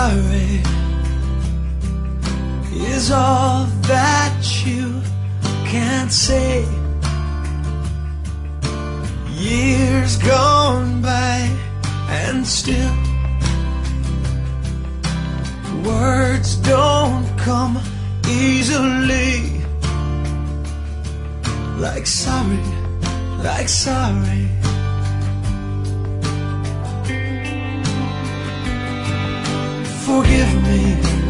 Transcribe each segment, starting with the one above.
sorry is all that you can't say. Years gone by and still words don't come easily. Like sorry, like sorry. Forgive me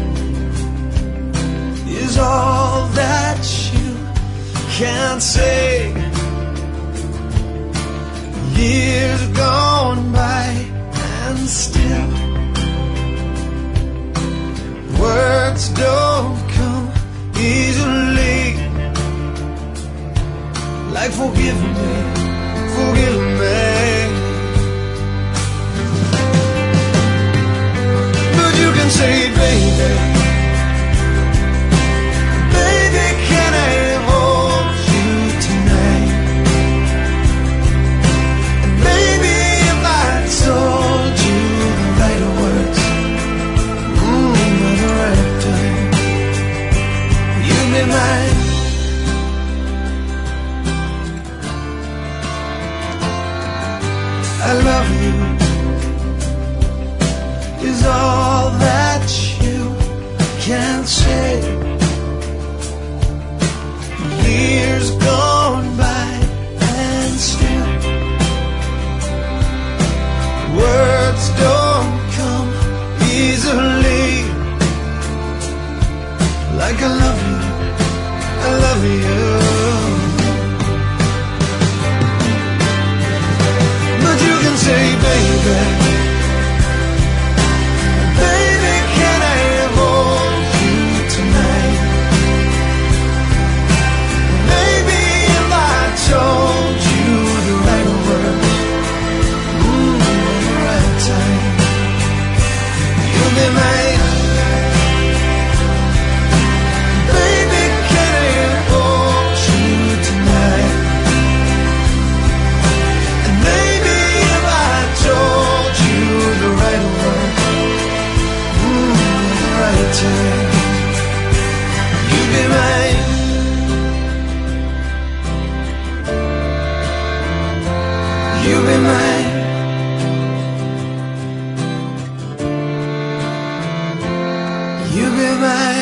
is all that you can't say. Years gone by and still words don't come easily. Like forgive me, forgive me. But you can say, baby, baby, can I hold you tonight? And maybe if I told you the right words, at the right time, you'd be mine. I love you is all that you can say. Years gone by and still words don't come easily. Like I love you, I love you. Say, baby, baby, can I hold you tonight? Maybe if I told you the right words, at the right time, you'll be mine. Baby, can I hold you tonight? And maybe told you the right word, at the right time, you'd be mine. You'd be mine. You'd be mine.